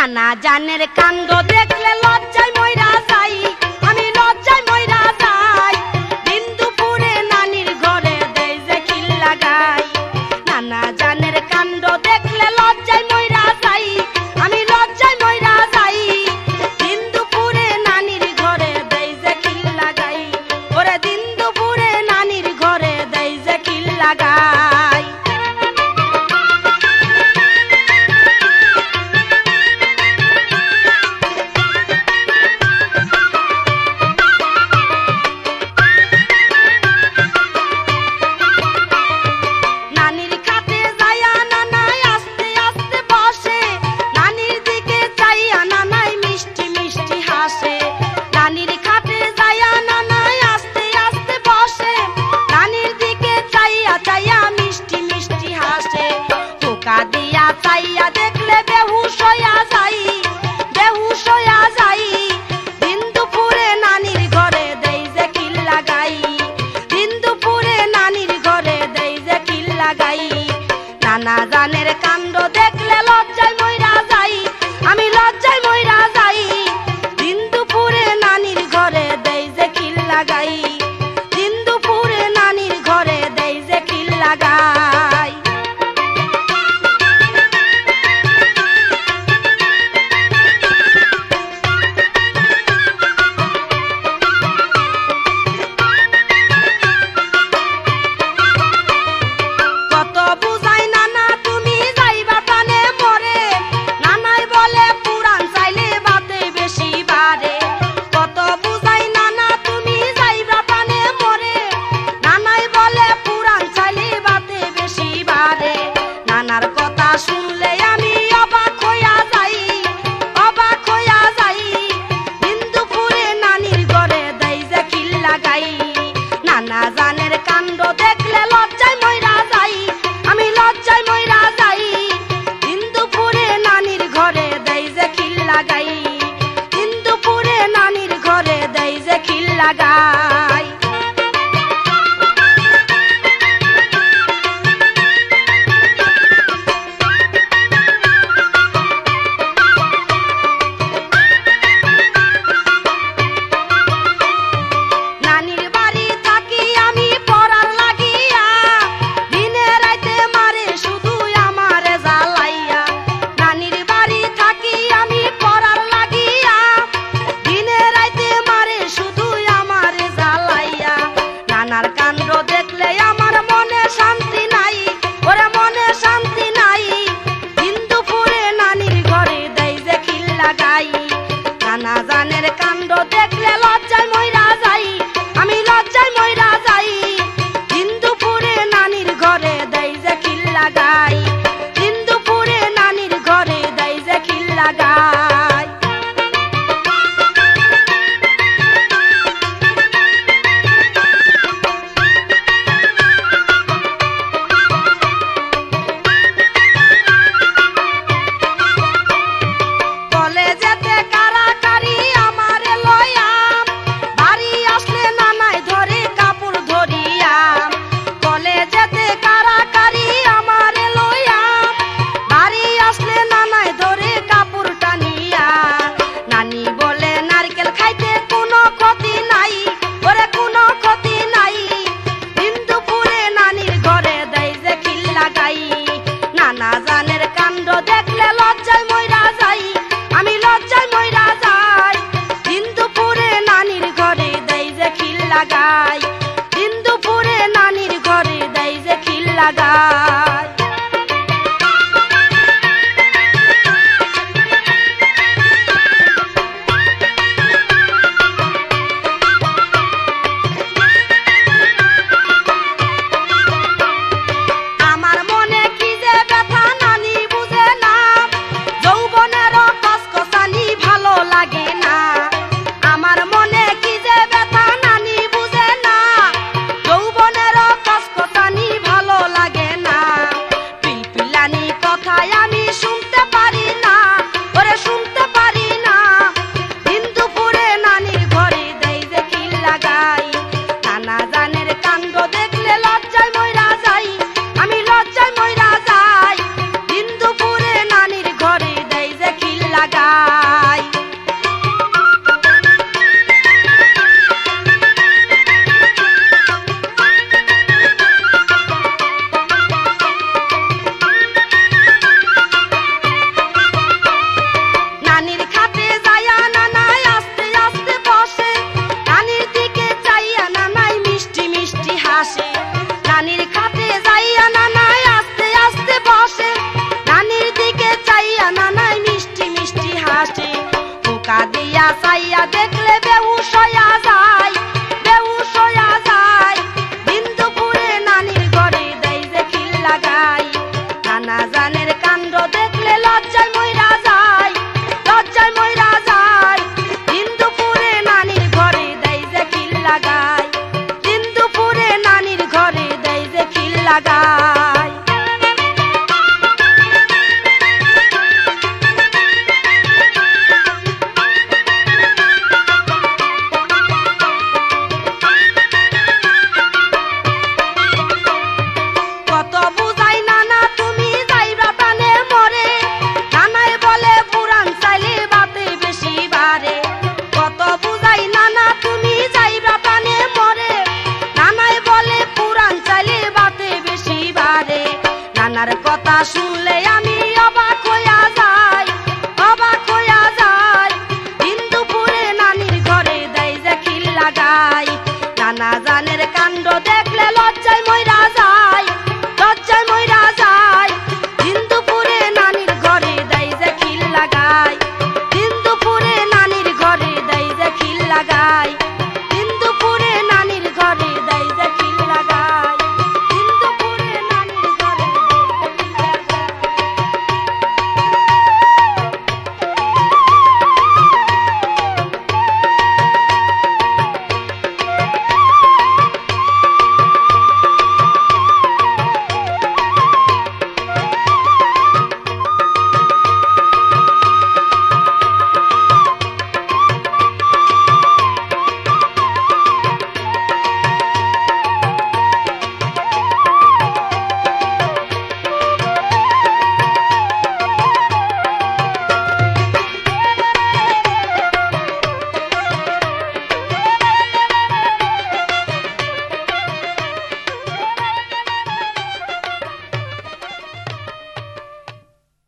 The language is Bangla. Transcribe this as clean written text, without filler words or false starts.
নানা জানের কাণ্ড দেখলে লজ্জায় মইরা যাই, আমি লজ্জায় মইরা যাই। দিন দুপুরে নানির ঘরে দেই যে খিল লাগাই। নানা জানের কাণ্ড দেখলে লজ্জায় মইরা যাই, আমি লজ্জায় মইরা যাই। দিন দুপুরে নানির ঘরে দেই যে খিল লাগাই। ওরে দিন দুপুরে নানির ঘরে দেই যে খিল লাগাই। চাইয়া দেখলে বেহুশ হইয়া যাই, বেহুশ হইয়া যাই। দিন দুপুরে নানির ঘরে দেই যে খিল লাগাই, দিন দুপুরে নানির ঘরে দেই যে খিল লাগাই। নানা জানের কাণ্ড দেখলে লজ্জায় মইরা যাই, আমি লজ্জায় মইরা যাই। দিন দুপুরে নানির ঘরে দেই যে খিল লাগাই, দিন দুপুরে নানির ঘরে দেই যে খিল লাগাই। নানার কথা শুনলে আমি অবাক হইয়া যাই, অবাক হইয়া যাই। দিন দুপুরে নানির ঘরে দেই যে খিল লাগাই। নানা জানের কাণ্ড দেখলে লজ্জায় মইরা যাই, আমি লজ্জায় মইরা যাই। দিন দুপুরে নানির ঘরে দেই যে খিল লাগাই, দিন দুপুরে নানির ঘরে দেই যে খিল লাগাই। চাইয়া দেখলে